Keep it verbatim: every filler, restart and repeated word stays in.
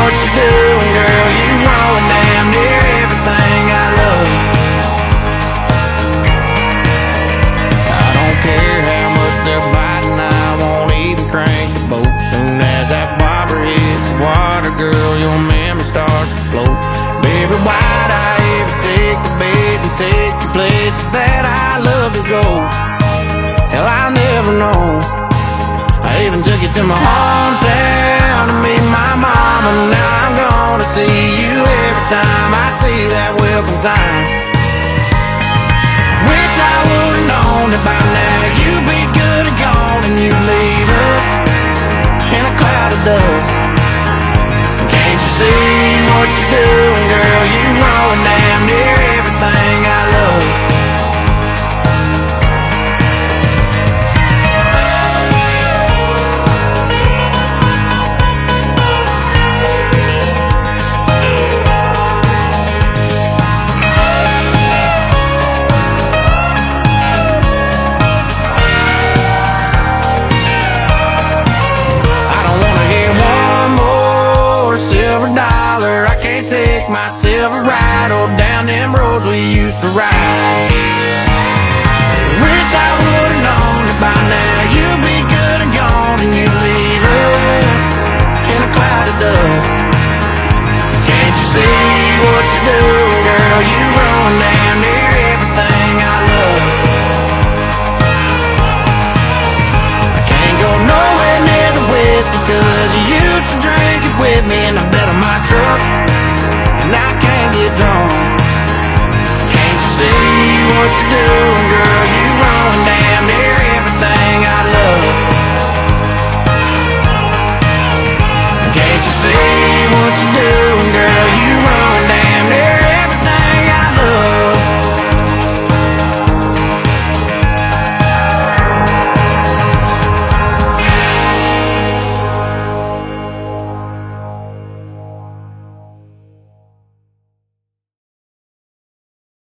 what you're doing, girl. You ruin damn near everything I love. I don't care how much they're biting, I won't even crank the boat. Soon as that bobber hits the water, girl, your memory starts to float. Baby, why'd I ever take the bait and take the places that I love to go? Hell, I'll never know. I even took you to my hometown to meet my mama. Now I'm gonna see you every time I see that welcome sign. Wish I would've known that by now you'd be good and gone, and you'd leave us in a cloud of dust. Can't you see what you're doing, girl? You ruin damn near everything I love. My silver rattle down them roads we used to ride. Wish I would've known that by now you'd be good and gone, and you'd